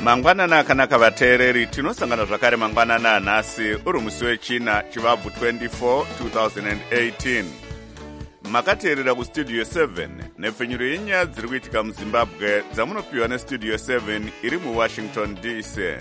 Mangwanana akanaka vateereri, tinosangana zvakare mangwanana anhasi uri musi wechina chivabvu 24 2018. Makateerera kustudio 7 nepfenyuro yenyaya dziri kuitika muZimbabwe dzamunopiwa nestudio 7 iri muWashington DC.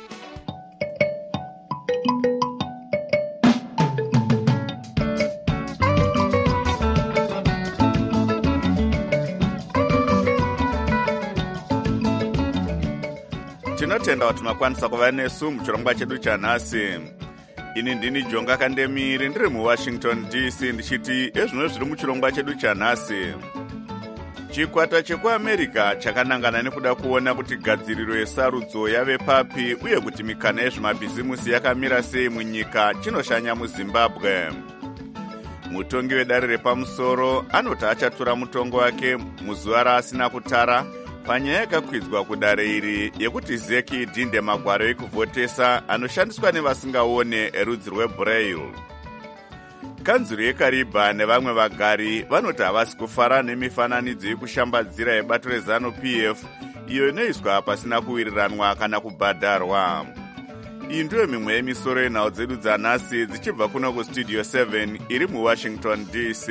Tinotenda kuti makwanisa kuva nesu muchirongwa chedu chanhasi. Ini ndini Jonga Kandemiri ndiri muWashington DC ndichiti ezvino zviri muchirongwa chedu chanhasi. Chikwata chekuAmerica chakanangana nekuda kuona kuti gadziriro yesarudzo yave papi uye kuti mikana yezvemabhizimusi yakamira sei munyika chinoshanya muZimbabwe. Mutongi wedare repamusoro anoti achatura mutongo wake muzuva raasina kutara panyaya yakakwidzwa kudare iri yekuti Zeki Dinde magwaro ekuvhotesa anoshandiswa nevasingaone erudzi rweBraille. Kanzuru yeKariba nevamwe vagari vanoti havasi kufara nemifananidzo yekushambadzira yebato reZANU-PF iyo inoiswa pasina kuwiriranwa kana kubhadharwa. Iyi ndiyo mimwe yemisoro yenhau dzedu dzanhasi dzichibva kuno kustudio 7 iri muWashington DC.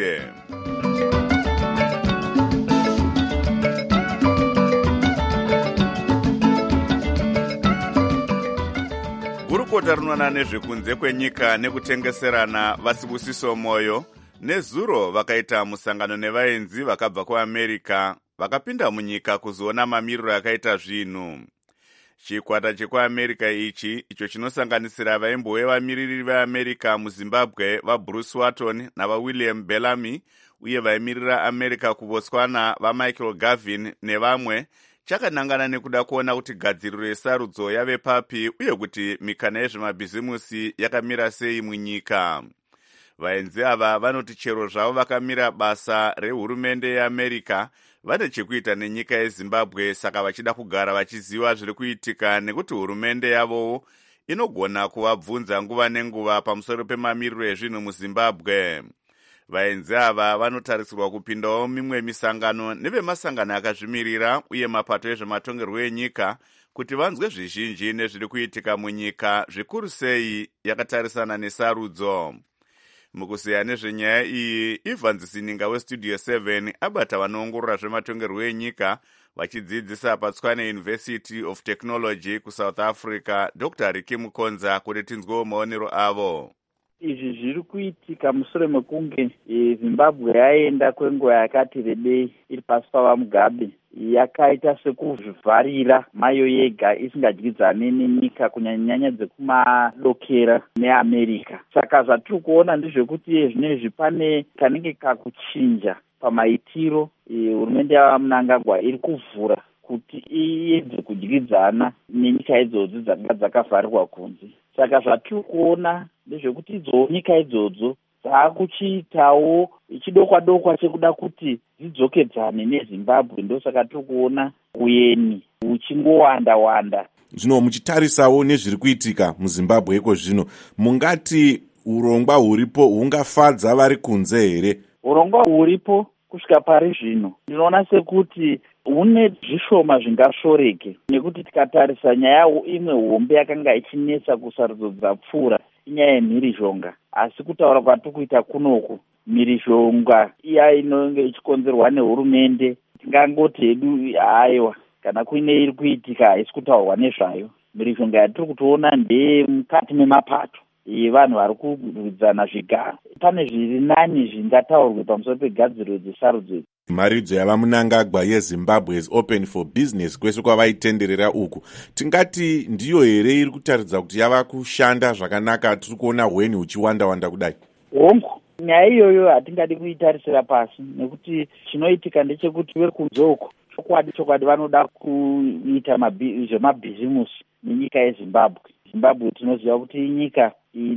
Gurukota rinoona nezvekunze kwenyika nekutengeserana Vasibusiso Moyo nezuro vakaita musangano nevaenzi vakabva kuAmerica vakapinda munyika kuzoona mamiriro akaita zvinhu. Chikwata chekuAmerica icho chinosanganisira vaimbove vamiriri veAmerica muZimbabwe vaBruce Watton navaWilliam Bellamy uye vaimirira America kuBotswana vaMichael Gavin nevamwe chakanangana nekuda kuona kuti gadziriro yesarudzo yave papi uye kuti mikana yezvemabhizimusi yakamira sei munyika. Vaenzi ava vanoti chero zvavo vakamira basa rehurumende yeAmerica vane chekuita nenyika yeZimbabwe, saka vachida kugara vachiziva zviri kuitika nekuti hurumende yavowo inogona kuvabvunza nguva nenguva pamusoro pemamiriro ezvinhu muZimbabwe. Vaenzi ava vanotarisirwa kupindawo mimwe misangano nevemasangano akazvimirira uye mapato ezvematongerwo enyika kuti vanzwe zvizhinji nezviri kuitika munyika, zvikuru sei yakatarisana nesarudzo. Mukuseya nezvenyaya iyi, Evans Sininga westudio 7 abata vanoongorora zvematongerwo enyika vachidzidzisa paTshwane University of Technology kuSouth Africa, Dr. Ricky Mukonza, kuti tinzwewo maonero avo. Izvi zviri kuitika mushure mekunge Zimbabwe yaenda kwenguva yakati rebei iri pasi pavaMugabe, yakaita sekuzvivharira mayo yega isingadyidzane nenyika kunyanya dzekumadokera neAmerica. Saka zvatiri kuona ndezvekuti zvinezvi pane kanenge kakuchinja pamaitiro hurumende yavaMnangagwa iri kuvhura kuti iedze kudyidzana nenyika idzodzo dzanga dzakavharirwa kunze. Saka zvatiri kuona ndezvekuti nyika idzodzo dzaakuchiitawo chidokwa-dokwa chekuda kuti dzidzokedzane neZimbabwe. Ndosaka tiri kuona uyeni uchingowanda-wanda. Zvino muchitarisawo nezviri kuitika muZimbabwe iko zvino, mungati urongwa huripo hungafadza vari kunze here? Urongwa huripo kusvika pari zvino ndinoona sekuti hune zvishoma zvingashoreke, nekuti tikatarisa nyaya imwe hombe yakanga ichinetsa kusarudzo dzapfuura inyaya yemhirizhonga. Asi kutaura kwatiri kuita kunoku, mhirizhonga iya inonge ichikonzerwa nehurumende, tingangoti hedu haiwa kana kuine iri kuitika haisi kutaurwa nezvayo. Mhirizhonga yatiri kutoona ndeye mukati memapato vanhu vari kurwidzana zvigaro. Pane zviri nani zvingataurwe pamusoro pegadziriro dzesarudzo. Mharidzo yavaMnangagwa yeZimbabwe is open for business kwese kwavaitenderera uku, tingati ndiyo here iri kutaridza kuti yava kushanda zvakanaka? Tiri kuona hweni huchiwanda-wanda kudai. Hongu, nyaya iyoyo hatingadi kuitarisira pasi, nekuti chinoitika ndechekuti vekunze uko chokwadi vanoda kuita zvemabhizimusi nenyika yeZimbabwe. Zimbabwe tinoziva kuti inyika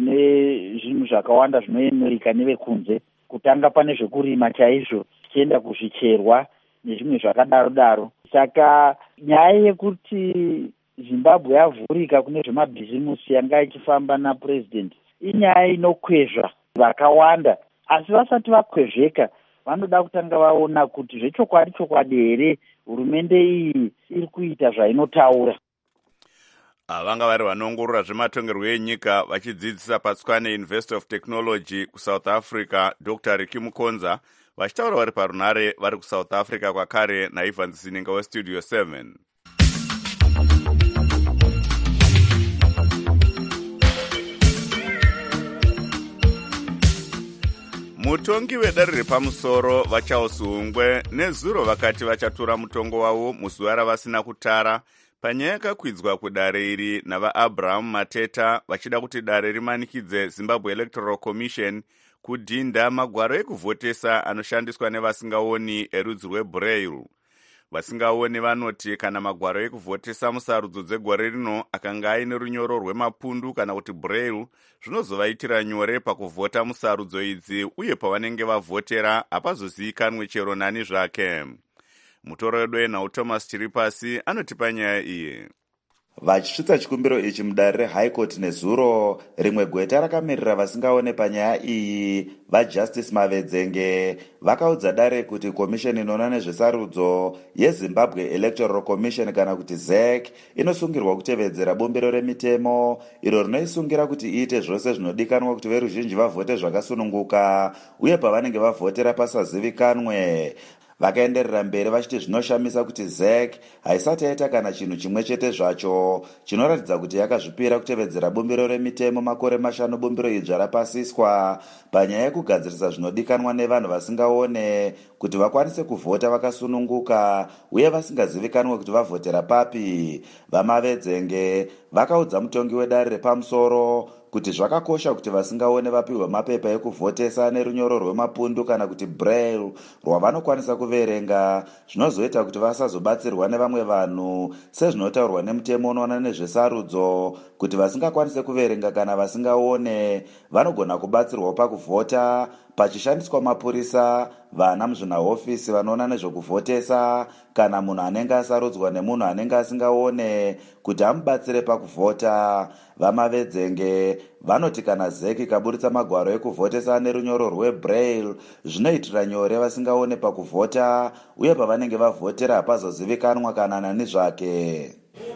ine zvinhu zvakawanda zvinoyemurika nevekunze, kutanga pane zvekurima chaizvo tichienda kuzvicherwa nezvimwe zvakadaro-daro. Saka nyaya yekuti Zimbabwe yavhurika kune zvemabhizimusi yanga ichifamba napurezidendi inyaya inokwezva vakawanda, asi vasati vakwezveka vanoda kutanga vaona kuti zvechokwadi here hurumende iyi iri kuita zvainotaura. vanga vari vanoongorora zvematongerwo enyika vachidzidzisa patswane University of Technology kuSouth Africa, Dr. Ricky Mukonza, vachitaura vari parunare vari kuSouth Africa kwakare naIvan Zininga weStudio 7. Mutongi wedare repamusoro vaCharles Hungwe nezuro vakati vachatora mutongo wavo muzuva ravasina kutara panyaya yakakwidzwa kudare iri navaAbraham Mateta vachida kuti dare rimanikidze Zimbabwe Electoral Commission kudhinda magwaro ekuvhotesa anoshandiswa nevasingaoni erudzi rweBraille. Vasingaoni vanoti kana magwaro ekuvhotesa musarudzo dzegore rino akanga aine runyoro rwemapundu kana kuti Braille, zvinozovaitira nyore pakuvhota musarudzo idzi uye pavanenge vavhotera hapazozivikanwe chero nani zvake. Mutoro wedu enhau Thomas Chiripasi anotipa nyaya iyi. Vachisvitsa chikumbiro ichi mudare reHigh Court nezuro, rimwe gweta rakamirira vasingaone panyaya iyi vaJustice Mavedzenge vakaudza dare kuti komisheni inoona nezvesarudzo yeZimbabwe Electoral Commission kana kuti ZEC inosungirwa kutevedzera bumbiro remitemo iro rinoisungira kuti iite zvose zvinodikanwa kuti veruzhinji vavhote zvakasununguka uye pavanenge vavhotera pasazivikanwe. Vakaenderera mberi vachiti zvinoshamisa kuti ZEC haisati yaita kana chinhu chimwe chete zvacho chinoratidza kuti yakazvipira kutevedzera bumbiro remitemo makore 5 bumbiro idzva rapasiswa panyaya yekugadzirisa zvinodikanwa nevanhu vasingaone kuti vakwanise kuvhota vakasununguka uye vasingazivikanwe kuti vavhotera papi. VaMavedzenge vakaudza mutongi wedare repamusoro kuti zvakakosha kuti vasingaone vapiwe mapepa ekuvhotesa nerunyoro rwemapundu kana kuti Braille rwavanokwanisa kuverenga, zvinozoita kuti vasazobatsirwa nevamwe vanhu sezvinotaurwa nemutemo unoona nezvesarudzo kuti vasingakwanise kuverenga kana vasingaone vanogona kubatsirwa pakuvhota pachishandiswa mapurisa, vana muzvinahofisi vanoona nezvekuvhotesa kana munhu anenge asarudzwa nemunhu anenge asingaone kuti amubatsire pakuvhota. VaMavedzenge vanoti kana ZEC ikaburitsa magwaro ekuvhotesa nerunyoro rweBraille zvinoitira nyore vasingaone pakuvhota uye pavanenge vavhotera hapazozivikanwa kana nani zvake.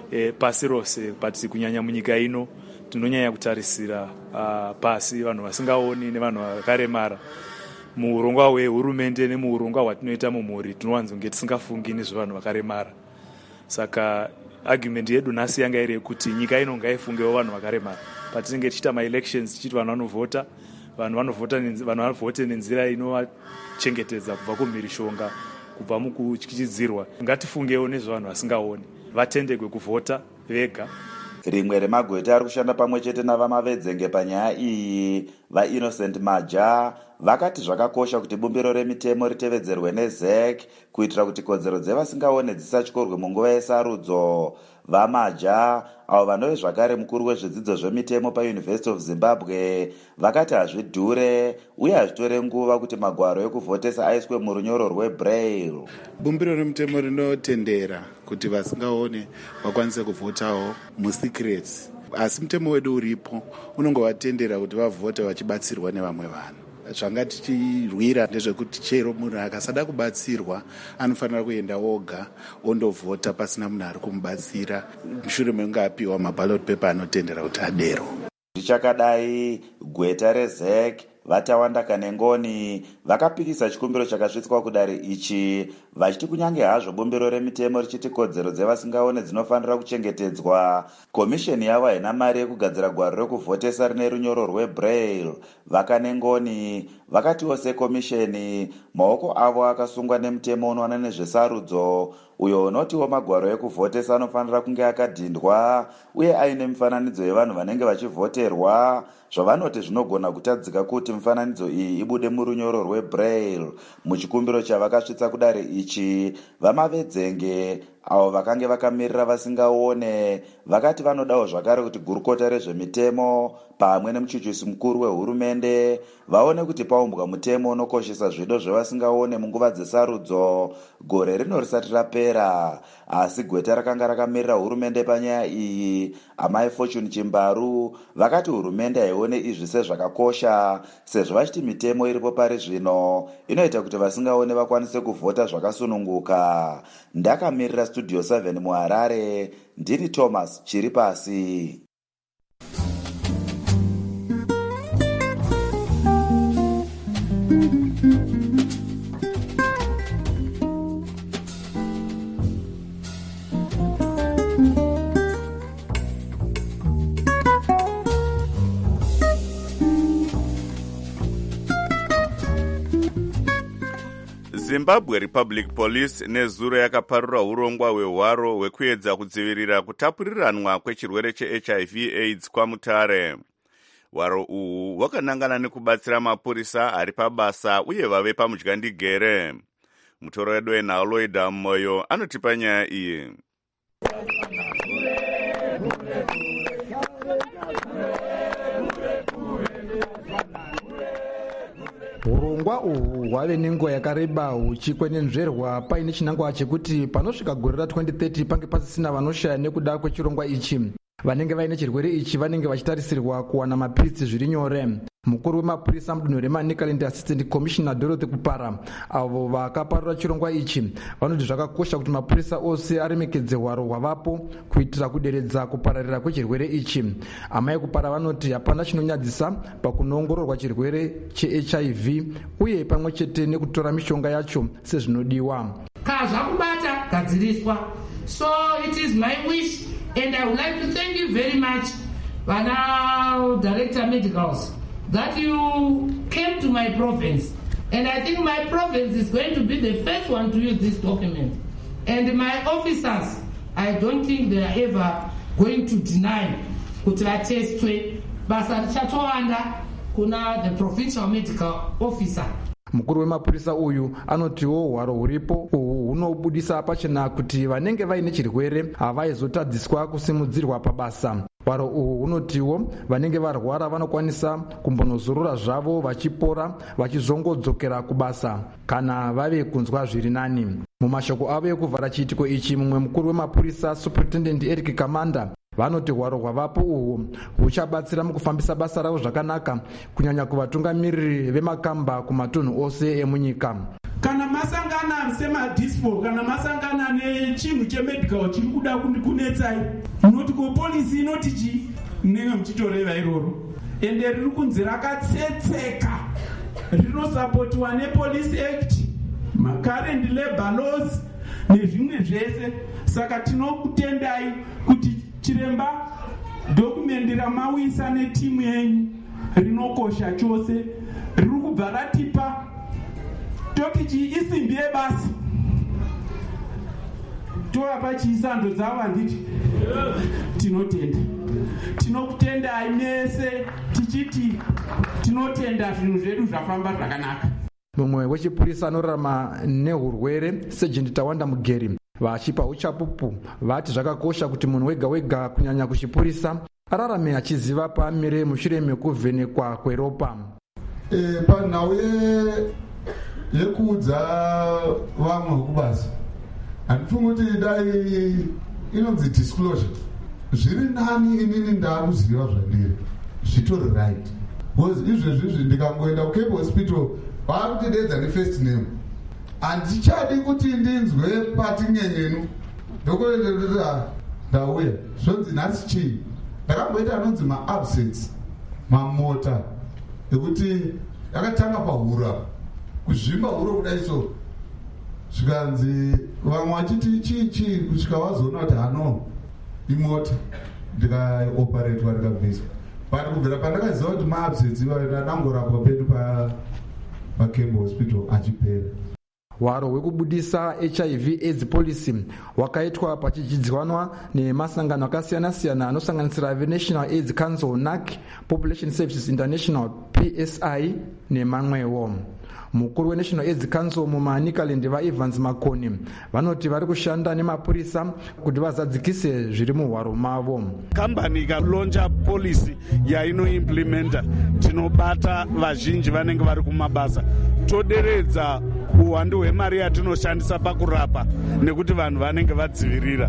Pasi rose pati kunyanya munyika ino tinonyanya kutarisira pasi vanhu vasingaoni nevanhu vakaremara. Muurongwa hwehurumende nemuurongwa hwatinoita mumhuri tinowanzonge tisingafungi nezvevanhu vakaremara. Saka argument yedu nhasi yanga iri kuti nyika ino ngaifungewo vanhu vakaremara. Patinenge tichita maelections tichiti vanhu vanovhota, vanhu vavhote nenzira inovachengetedza kubva kumhirishonga, kubva mukutyidzirwa. Ngatifungewo nezvevanhu vasingaoni, vatendekwe kuvhota vega. Rimwe remagweta ari kushanda pamwe chete navaMavedzenge panyaya iyi, vaInnocent Maja, vakati zvakakosha kuti bumbiro remitemo ritevedzerwe neZEC kuitira kuti kodzero dzevasingaone dzisatyorwe munguva yesarudzo. VaMaja, avo vanove zvakare mukuru wezvidzidzo zvemitemo paUniversity of Zimbabwe, vakati hazvidhure uye hazvitore nguva kuti magwaro ekuvhotesa aiswe murunyoro rweBraille. Bumbiro remitemo rinotendera kuti vasingaone vakwanise kuvhotawo musecrets, asi mutemo wedu uripo unongovatendera kuti vavhote vachibatsirwa nevamwe vanhu. Zvanga tichirwira ndezvekuti chero munhu akasada kubatsirwa anofanira kuenda oga ondovhota pasina munhu ari kumubatsira mushure mekunge apiwa maballot paper anotendera kuti adero. Zvichakadai, gweta reZEC vaTawanda Kanengoni vakapikisa chikumbiro chakasvitswa kudare ichi vachiti kunyange hazvo bumbiro remitemo richiti kodzero dzevasingaone dzinofanira kuchengetedzwa, komisheni yavo haina mari yekugadzira gwaro rekuvhotesa rine runyoro rweBraille. VaKanengoni vakatiwo sekomisheni maoko avo akasungwa nemutemo unoona nezvesarudzo uyo unotiwo magwaro ekuvhotesa anofanira kunge akadhindwa uye aine mifananidzo yevanhu vanenge vachivhoterwa, zvavanoti zvinogona kutadzika kuti mifananidzo iyi ibude murunyoro rweBraille. Muchikumbiro chavakasvitsa kudare ichi, vaMavedzenge avo vakange vakamirira vasingaone vakati vanodawo zvakare kuti gurukota rezvemitemo pamwe nemuchichisi mukuru wehurumende vaone kuti paumbwa mutemo unokoshesa zvido zvevasingaone munguva dzesarudzo gore rino risati rapera. Asi gweta rakanga rakamirira hurumende panyaya iyi, amai Fortune Chimbaru, vakati hurumende haione izvi sezvakakosha sezvo vachiti mitemo iripo pari zvino inoita kuti vasingaone vakwanise kuvhota zvakasununguka. Ndakamirira studio 7 muharare, ndini Thomas Chiripasi. Zimbabwe Republic Police nezuro yakaparura urongwa hwehwaro hwekuedza kudzivirira kutapuriranwa kwechirwere cheHIV/AIDS kwaMutare. Hwaro uhwu hwakanangana nekubatsira mapurisa ari pabasa uye vave pamudyandigere. Mutoro wedu weNhaloida Moyo anotipa nyaya iyi. Urongwa uhwu hwave nenguva yakareba huchikwenenzverwa paine chinangwa chekuti panosvika gore ra2030 pange pasisina vanoshaya nekuda kwechirongwa ichi. Vanenge vaine chirwere ichi vanenge vachitarisirwa kuwana mapiritsi zviri nyore. Mukuru wemapurisa mudunhu reManicaland Assistant Commissioner Dorothy Kupara avo vakaparura chirongwa ichi vanoti zvakakosha kuti mapurisa ose aremekedze hwaro hwavapo kuitira kuderedza kupararira kwechirwere ichi. Amai Kupara vanoti hapana chinonyadzisa pakunoongororwa chirwere cheHIV uye pamwe chete nekutora mishonga yacho sezvinodiwa. Kazvakubata gadziriswa. So it is my wish and I would like to thank you very much, Vana Director Medicals, that you came to my province. And I think my province is going to be the first one to use this document. And my officers, I don't think they are ever going to deny kuti vatestwe. Basa richatowanda kuna the provincial medical officer. Mukuru wemapurisa uyu anotiwo hwaro huripo uhwu hunobudisa pachena kuti vanenge vaine chirwere havaizotadziswa kusimudzirwa pabasa. Hwaro uhwu hunotiwo vanenge varwara vanokwanisa kumbonozorora zvavo vachipora vachizongodzokera kubasa kana vave kunzwa zviri nani. Mumashoko avo ekuvhara chiitiko ichi, mumwe mukuru wemapurisa Superintendent Eric Kamanda vanoti hwaro hwavapo uhwu huchabatsira mukufambisa basa ravo zvakanaka kunyanya kuvatungamiriri vemakamba kumatunhu ose emunyika. Kana masangana semadispo kana masangana nechinhu chemedical chiri kuda kunetsai, munoti kopolisi inoti chi, munenge muchitoreva iroro, ende riri kunzi rakatsetseka, rinosapotiwa nePolice Act, macurrent labor laws nezvimwe zvese. Saka tinokutendai kuti chiremba dokumenti ramawisa netimu yenyu rinokosha chose, riri kubva ratipa tokichi isimbi yebasa. Toapa chiisando dzavo handiti tinotenda. Tinokutendai mese tichiti tinotenda zvinhu zvedu zvafamba zvakanaka. Mumwe wechipurisa anorarama nehurwere Sergeant Tawanda Mugeri vachipa uchapupu vati zvakakosha kuti munhu wega wega kunyanya kuchipurisa ararame achiziva paamire mushure mekuvhenekwa kweropa. Panhau yekuudza vamwe vekubasa handifungi kuti dai inonzi disclosure. Zviri nani inini ndakuziva zvandiri zvitori right, because izvezvizvi ndikangoenda kuCape Hospital vakutidedza nefirst name handichadi kuti ndinzwe pati nyenyenu ndokuendea ndauya zvonzi nhasi chii. Ndakamboita anonzi maabsence mamota ekuti yakatanga pahura kuzvimba huro kudai so, zvikanzi vamwe vachiti chii kusvika vazoona kuti hano imota, ndikaoperetwa ndikabviswa. But kubvira pandakaziva kuti maabsence ivayo ndangorapwa pedu paCape Hospital achipera. Hwaro hwekubudisa HIV/AIDS policy hwakaitwa pachidzidzwanwa nemasangano akasiyana-siyana anosanganisira National AIDS Council NAC, Population Services International PSI nemamwewo. Mukuru weNational AIDS Council muManicaland vaEvans Makoni vanoti vari kushanda nemapurisa kuti vazadzikise zviri muhwaro mavo. Kambani ikalonja policy yainoimplementa, tinobata vazhinji vanenge vari kumabasa, toderedza uwandu hwemari yatinoshandisa pakurapa nekuti vanhu vanenge vadzivirira.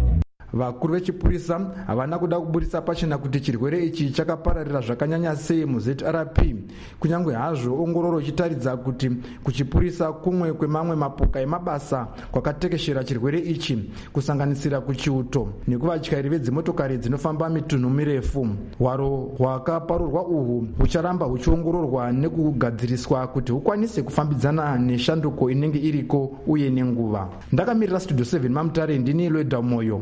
vakuru vechipurisa havana kuda kuburisa pachena kuti chirwere ichi chakapararira zvakanyanya sei muZRP, kunyange hazvo ongororo ichitaridza kuti kuchipurisa kumwe kwemamwe mapoka emabasa kwakatekeshera chirwere ichi, kusanganisira kuchiuto nekuvatyairi vedzimotokari dzinofamba mitunhu mirefu. Hwaro hwakaparurwa uhwu hucharamba huchiongororwa nekugadziriswa kuti hukwanise kufambidzana neshanduko inenge iriko uye nenguva. Ndakamirira Studio 7 Mamutare, ndini Lweda Moyo.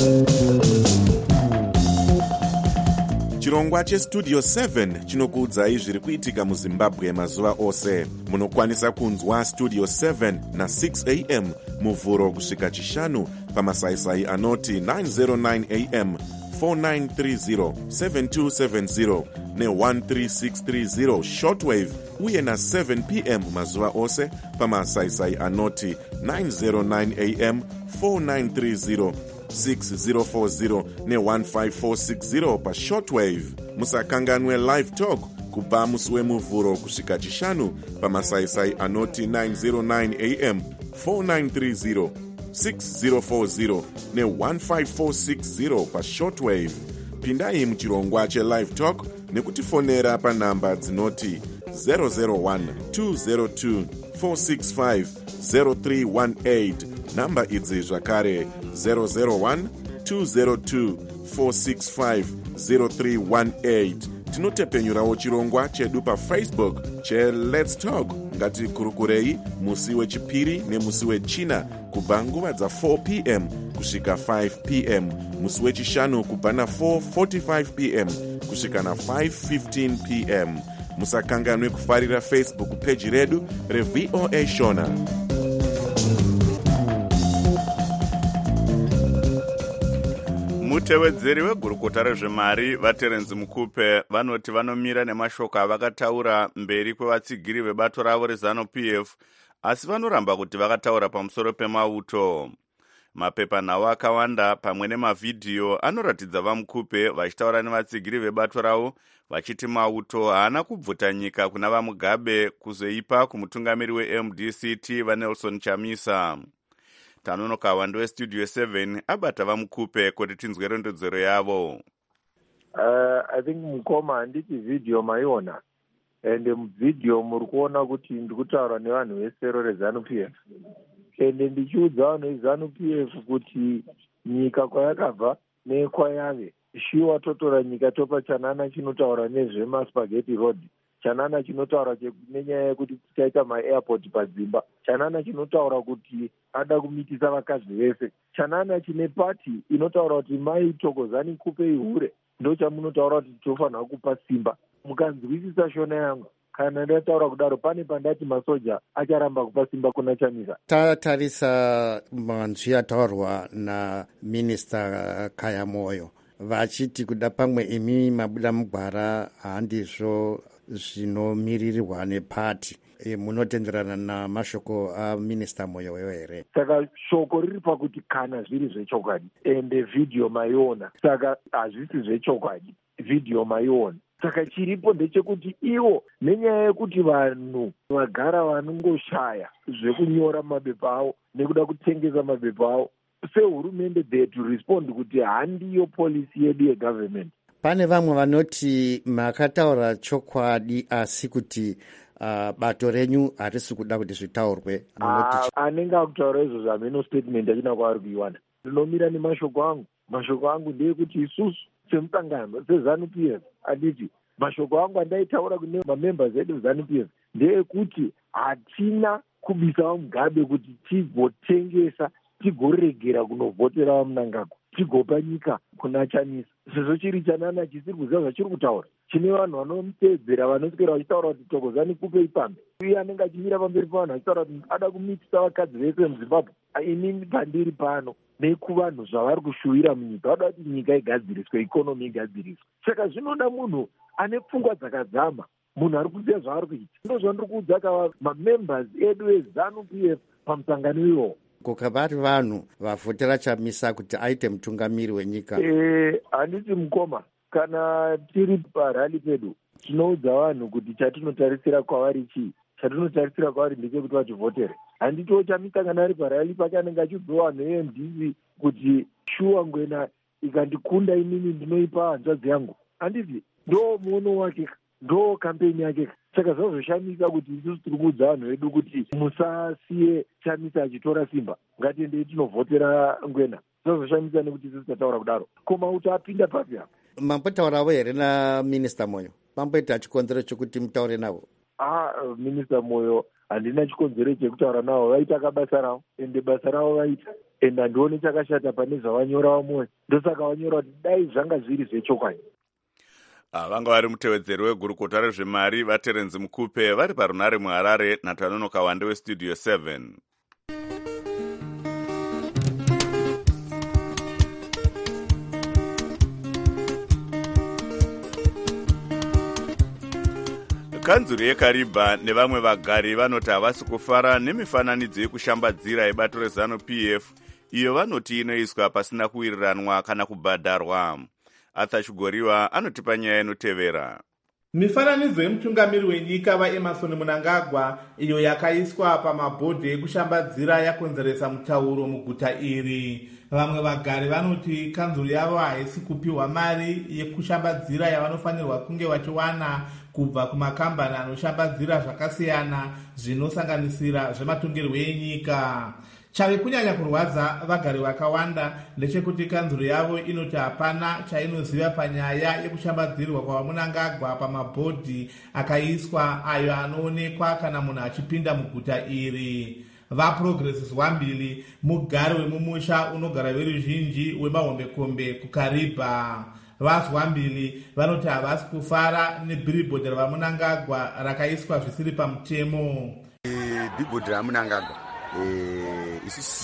Chirongwa chestudio 7 chinokuudzai zviri kuitika muZimbabwe mazuva ose. Munokwanisa kunzwa studio 7 na 6 am muvhuro kusvika chishanu pamasaisai anoti 909 am 4930 7270 ne13630 shortwave uye na 7 pm mazuva ose pamasaisai anoti 909 am 4930 6040 ne15460 pashortwave. Musakanganwe live talk kubva musi wemuvhuro kusvika chishanu pamasaisai anoti 909 am 4930 6040 ne15460 pashortwave. Pindai muchirongwa chelive talk nekutifonera panhamba dzinoti 001 202 465 0318. Namba idzi zvakare 001 202 465 0318. Tinotepenyurawo chirongwa chedu paFacebook cheLet's Talk. Ngatikurukurei musi wechipiri nemusi wechina kubva nguva dza4 pm kusvika 5 pm, musi wechishanu kubva na4:45 pm kusvika na5:15 pm. Musakanganwe kufarira Facebook page redu reVOA Shona. Mutevedzeri wegurukota rezvemari vaTerence Mukupe vanoti vanomira nemashoko avakataura mberi kwevatsigiri vebato ravo reZANU-PF, asi vanoramba kuti vakataura pamusoro pemauto. Mapepanhau akawanda pamwe nemavhidhiyo anoratidza vaMukupe vachitaura nevatsigiri vebato ravo vachiti mauto haana kubvuta nyika kuna vaMugabe kuzoipa kumutungamiri weMDCT vaNelson Chamisa. Tanonoka wando westudio 7 abata vaMukupe kuti tinzwe rondedzero yavo. I think mukoma handiti video maiona, ende muvidhiyo muri kuona kuti ndikutaura nevanhu vesero reZANU-PF, ende ndichiudza vanhu veZANU-PF kuti nyika kwayakabva nekwayave shiwa totora nyika topa Chanana chinotaura nezvemaspaghetti road, Chanana chinotaura nenyaya yekuti tichaita maairport padzimba, Chanana chinotaura kuti ada kumitisa vakadzi vese, Chanana chine pati inotaura kuti mai Thokozani kupei hure, ndo chamunotaura kuti tofanira kupa simba. Mukanzwisisa shona yangu, kana ndataura kudaro pane pandati masoja acharamba kupa simba kuna Chamisa. Tatarisa manzwi ataurwa naMinista Khaya Moyo vachiti kuda pamwe imi mabuda mugwara handizvo zvinomirirwa nepati. Munotenderana namashoko aMinista Moyo here? Saka shoko riri pakuti kana zviri zvechokwadi ende video maiona, saka hazvisi zvechokwadi video maiona. Saka chiripo ndechekuti ivo nenyaya yekuti vanhu vagara vanongoshaya zvekunyora mabepa avo nekuda kutengesa mabepa avo, sehurumende they to respond kuti handiyo policy yedu yegovernment. Pane vamwe vanoti makataura chokwadi asi kuti bato renyu harisi kuda kuti zvitaurwe. Anenge akutaura izvozvo hameno statement achina kwaari kuiwana. Ndinomira nemashoko angu. Mashoko angu ndeyekuti isusu semusangano seZANU-PF handiti mashoko angu andaitaura kune mamembers edu eZANU-PF ndeyekuti hatina kubisa vaMugabe kuti tigotengesa, tigoregera kunovhotera vaMunangagwa, tigopa nyika kuna Chamisa. Sezvo chiri Chanana chisiri kuziva zvachiri kutaura, chine vanhu vanomutedzera vanoswera vachitaura kuti Thokozani kupei pambe, uye anenge achimira pamberi pavanhu achitaura kuti ada kumitisa vakadzi vese muZimbabwe. Inini pandiri pano nekuvanhu zvavari kushuwira munyika, vada kuti nyika igadziriswe, ikonomi igadziriswe. Saka zvinoda munhu ane pfungwa dzakadzama, munhu ari kuziva zvaari kuita. Ndo zvandiri kuudza kava mamembers edu eZANU-PF pamusangano iwowo. Kukavari vanhu vavhotera Chamisa kuti aite mutungamiri wenyika. Handiti mukoma, kana tiri parali pedu tinoudza vanhu kuti chatinotarisira kwavari chii. Chatinotarisira kwavari ndechekuti vativhotere. Handitiwo Chamisa kana ari parali pake anenge achiudza vanhu eMDC kuti shuwa ngwena ikandikunda inini ndinoipa hanzvadzi yangu, handiti ndo muono wake, ndo kampeni yake. Saka zvazoshamisa kuti isusu tiri kuudza vanhu vedu kuti musasiye Chamisa achitora Simba, ngatiendei tinovhotera Ngwena. Zvazoshamisa nekuti isusu tataura kudaro. Koma kuti apinda papi apa. Mambotaurawo here naMinista Moyo, mamboita chikonzero chokuti mutaure navo? Minista Moyo handina chikonzero chekutaura navo, vaita basa ravo, ende basa ravo vaita, ende handioni chakashata pane zvavanyora vamoyo. Ndosaka vanyora kuti dai zvanga zviri zvechokwadi. Vanga vari mutevedzeri wegurukota rezvemari vaTerenzi Mukupe vari parunare muHarare naTanono Kawande weStudio 7. Kanzuru yeKariba nevamwe vagari vanoti havasi kufara nemifananidzo yekushambadzira yebato reZANU-PF iyo vanoti inoiswa pasina kuwiriranwa kana kubhadharwa. Arthur Chugoriwa anotipa nyaya inotevera. Mifananidzo yemutungamiri wenyika vaEmmerson Mnangagwa iyo yakaiswa pamabhodhi ekushambadzira yakonzeresa mutauro muguta iri. Vamwe vagari vanoti kanzuru yavo haisi kupiwa mari yekushambadzira yavanofanirwa kunge vachiwana kubva kumakambani anoshambadzira zvakasiyana zvinosanganisira zvematongerwo enyika. Chave kunyanya kurwadza vagari vakawanda ndechekuti kanzuru yavo inoti hapana chainoziva panyaya yekushambadzirwa kwavaMnangagwa pamabhodhi akaiswa ayo anoonekwa kana munhu achipinda muguta iri. VaProgress Zwambili mugari wemumusha unogara veruzhinji wemahombekombe kuKariba. VaZwambili vanoti havasi kufara nebhiribhodhi ravaMnangagwa rakaiswa zvisiri pamutemo. Bhiribhodhi raMnangagwa isusu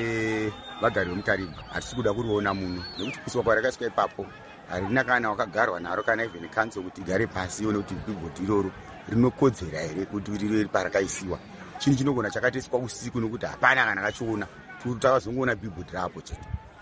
sevagari vemuKariba hatisi kuda kuriona munhu nekuti kuiswa kwarakaiswa ipapo harina kana wakagarwa naro kana even council kuti igare pasi ione kuti bhiribhodhi iroro rinokodzera here kuti rive parakaisiwa. Chinhu chinogona chakatoiswa usiku nokuti hapana kana kachiona kuti takazongoona bhiribhodhi rapo chete.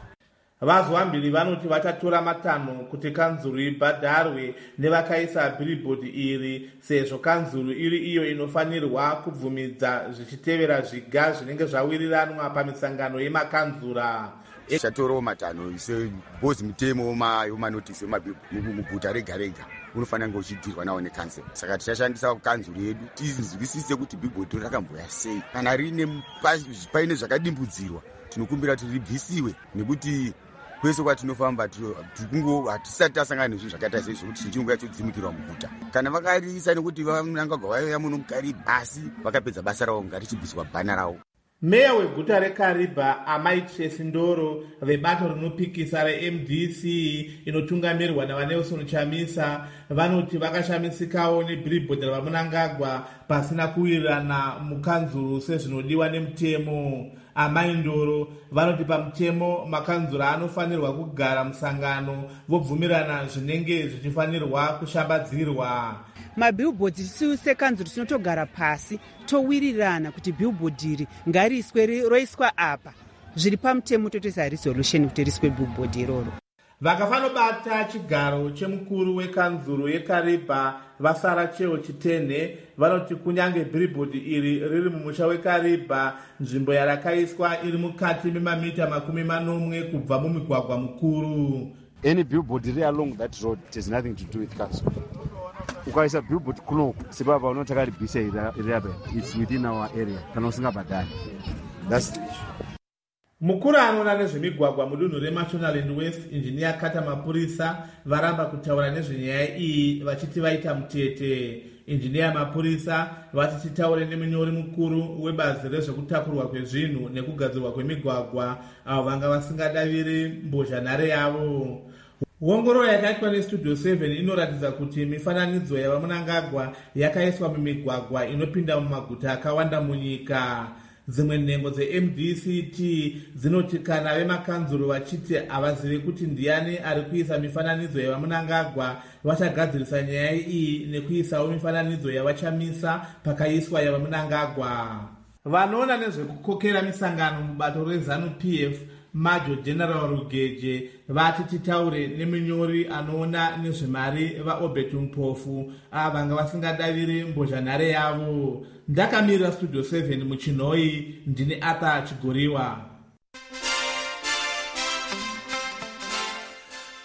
VaZwambili vanoti vachatora matanho kuti kanzuru ibhadharwe nevakaisa bhiribhodhi iri sezvo kanzuru iri iyo inofanirwa kubvumidza zvichitevera zviga zvinenge zvawiriranwa pamisangano yemakanzura. Tichatorawo matanho sebhozi mutemo yomanotisi muguta rega rega unofanira kunge uchidirwa nawo nekansel. Saka tichashandisa kanzuru yedu tinzwisise kuti bhiribhodhi rakamboya sei, kana paine zvakadimbudzirwa tinokumbira kuti ribvisiwe, nekuti kwese kwatinofamba hatisati tasangana nezvinhu zvakaita seizvo kuti chinhu yachodzimikirwa muguta. Kana vakariisa nekuti vaMnangagwa vaiuya muno muKariba asi vakapedza basa ravo ngatichibviswa bhana ravo. Meya weguta reKariba Amai Tracy Ndoro vebato rinopikisa reMDC inotungamirwa navaNelson Chamisa vanoti vakashamisikawo nebhiribhodhi ravaMnangagwa pasina kuwirirana mukanzuru sezvinodiwa nemutemo. Amai Ndoro vanoti pamutemo makanzura anofanirwa kugara musangano vobvumirana zvinenge zvichifanirwa kushambadzirwa. Mabhilbhodhi tisiu sekanzuru tinotogara pasi towirirana kuti bhilbhodhi iri ngariiswe roiswa apa zviri pamutemo totoisa resolution kuti riswe bhilbhodhi iroro. Vakafanobata chigaro chemukuru wekanzuru yeKariba vasara cheo chitene vanoti kunyange bhilbhodhi iri riri mumusha weKariba nzvimbo yarakaiswa iri mukati memamita 40 kubva mumigwagwa mukuru. Any billboard along that road it has nothing to do with council. Ukaisa billboard kunoku sepapa unotaka ribvisa iri apa, it's within our area kana usingabhadhari. That's the issue. Mukuru anoona nezvemigwagwa mudunhu reMashonaland West Engineer Kata Mapurisa varamba kutaura nezvenyaya iyi vachiti vaita mutete. Engineer Mapurisa vati titaure nemunyori mukuru webazi rezvekutakurwa kwezvinhu nekugadzirwa kwemigwagwa avo vanga vasingadaviri mbozhanhare yavo. Ongororo yakaitwa neStudio 7 inoratidza kuti mifananidzo yavaMnangagwa yakaiswa mumigwagwa inopinda mumaguta akawanda munyika. Dzimwe nhengo dzeMDCT dzinoti kana vemakanzuru vachiti havazivi kuti ndiani ari kuisa mifananidzo yavaMnangagwa vachagadzirisa nyaya iyi nekuisawo mifananidzo yavachamisa pakaiswa yavaMnangagwa. Vanoona nezvekukokera misangano mubato reZANU-PF Major General Rugeje vati titaure nemunyori anoona nezvemari vaObert Mpofu vanga vasingadaviri mbozhanhare yavo. Ndakamirira Studio 7 muChinoi ndine Arthur Chigoriwa.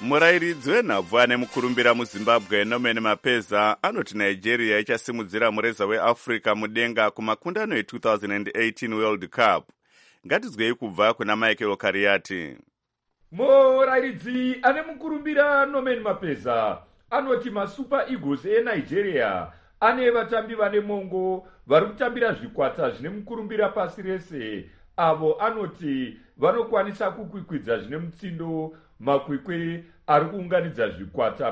murayiridzi wenhabvu ane mukurumbira muzimbabwe Norman Mapeza anoti Nigeria ichasimudzira mureza weAfrica mudenga kumakundano e2018 World Cup. Ngatizwei kubva kuna Michael Kariati. Murayiridzi ane mukurumbira Norman Mapeza anoti maSuper Eagles eNigeria ane vatambi vane mongo vari kutambira zvikwata zvine mukurumbira pasi rese, avo anoti vanokwanisa kukwikwidza zvine mutsindo makwikwi ari kuunganidza zvikwata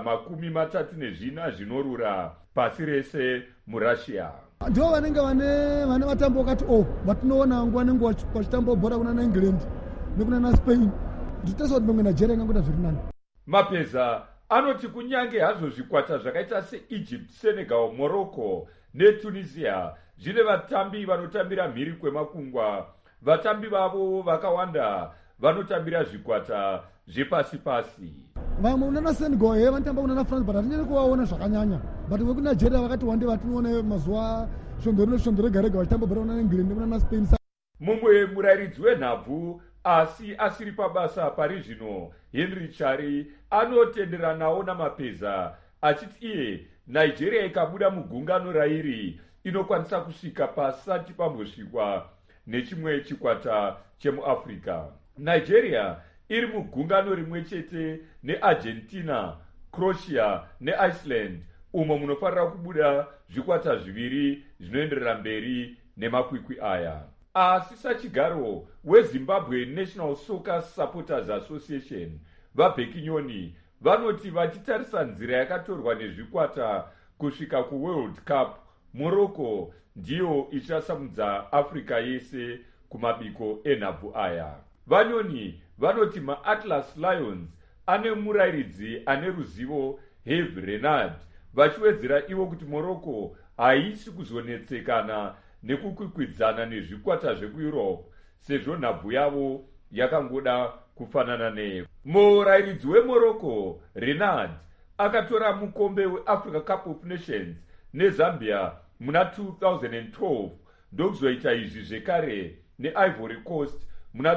34 zvinorura pasi rese muRussia. Ndivo vanenge vane vatambo vakati vatinoona nguva nenguva pachitambo bhora kuna naEngland nekuna naSpain. Nditesa kuti mamwe Nigeria ingangoita zviri nani. Mapeza anoti kunyange hazvo zvikwata zvakaita seEgypt, Senegal, Morocco neTunisia zvine vatambi vanotambira mhiri kwemakungwa, vatambi vavo vakawanda vanotambira zvikwata zvepasi-pasi. Vamwe unana Senegal vanotamba kunana France, but hatinyanye kuvaona zvakanyanya. But vekuna Nigeria vakati wande vatinoona mazuva shondoro garega vachitamba bhora kuna England nekuna Spain. Mumwe murayiridzi wenhabvu asi asiri pabasa pari zvino, Henry Chari, anotenderanawo naMapeza achiti iye Nigeria ikabuda mugungano rairi inokwanisa kusvika pasati pambosvikwa nechimwe chikwata chemuAfrica. Nigeria iri mugungano rimwe chete neArgentina, Croatia neIceland, umo munofarira kubuda zvikwata zviviri zvinoenderera mberi nemakwikwi aya. Asi sachigaro weZimbabwe National Soccer Supporters Association, vaBhekinyoni, vanoti vachitarisa nzira yakatorwa nezvikwata kusvika kuWorld Cup, Morocco ndiyo ichasamudza Africa yese kumabiko enhabvu aya. Vanyoni vanoti maAtlas Lions ane murayiridzi ane ruzivo, Hervé Renard, vachiwedzera ivo kuti Morocco haisi kuzonetsekana nekukwikwidzana nezvikwata zvekuEurope sezvo nhabvu yavo yakangoda kufanana neyo. Murayiridzi weMorocco Renard akatora mukombe weAfrica Cup of Nations neZambia muna 2012 ndokuzoita izvi zvekare neIvory Coast muna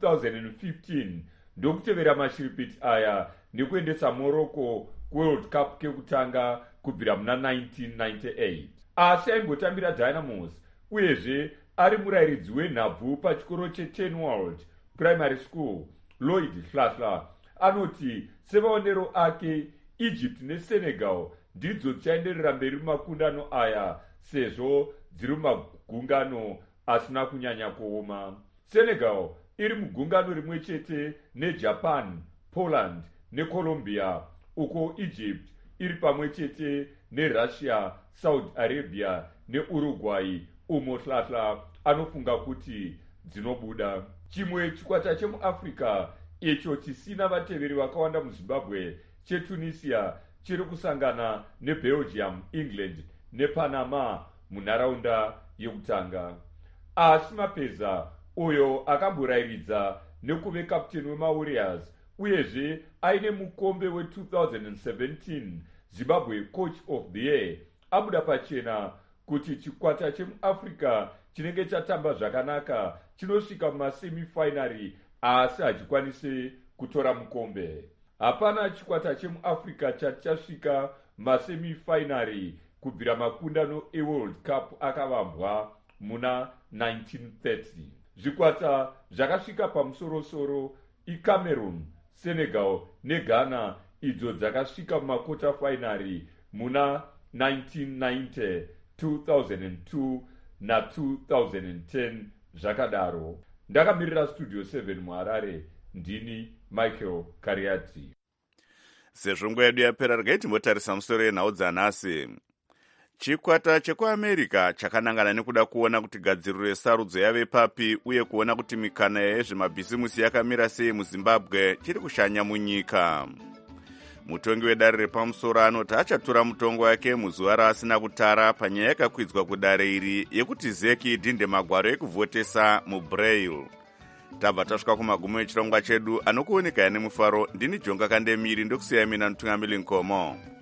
2015 ndokutevera mashiripiti aya nekuendesa Morocco kuWorld Cup kekutanga kubvira muna 1998. Asi aingotambira Dynamos uyezve ari murayiridzi wenhabvu pachikoro cheTenwald Primary School. Lloyd Hlahla anoti sevaonero ake Egypt neSenegal ndidzo dzichaenderera mberi mumakundano aya sezvo dziri mumagungano asina kunyanya kuoma. Senegal iri mugungano rimwe chete neJapan, Poland neColombia, uko Egypt iri pamwe chete neRussia, Saudi Arabia neUruguay, umo Hlahla anofunga kuti dzinobuda. Chimwe chikwata chemuAfrica icho chisina vateveri vakawanda muZimbabwe cheTunisia chiri kusangana neBelgium, England nePanama munharaunda yekutanga. Asi Mapeza, uyo akamborayiridza nekuve kapteni wemaWarriors uyezve aine mukombe we2017 Zimbabwe Coach of the Year, abuda pachena kuti chikwata chemuAfrica chinenge chatamba zvakanaka chinosvika mumasemifinari asi hachikwanisi kutora mukombe. Hapana chikwata chemuAfrica chachasvika masemifinari kubvira makundano eWorld Cup akavambwa muna 1930. Zvikwata zvakasvika pamusorosoro iCameroon, Senegal neGhana idzo dzakasvika mumakota finari muna 1990, 2002 na2010 zvakadaro. Ndakamirira Studio 7 muHarare, ndini Michael Kariati. Sezvo nguva yedu yapera, regai timbotarisa musoro yenhau dzanhasi. Chikwata chekuAmerica chakanangana nekuda kuona kuti gadziriro yesarudzo yave papi uye kuona kuti mikana yezvemabhisimusi yakamira sei muZimbabwe chiri kushanya munyika. Mutongi wedare repamusoro anoti achatora mutongo wake muzuva raasina kutara panyaya yakakwidzwa kudare iri yekuti Zeki idhinde magwaro ekuvhotesa muBraille. Tabva tasvika kumagumo echirongwa chedu, anokuoneka nemufaro. Ndini Jonga Kandemiri, ndokusiyai mina Mutungamiri Nkomo.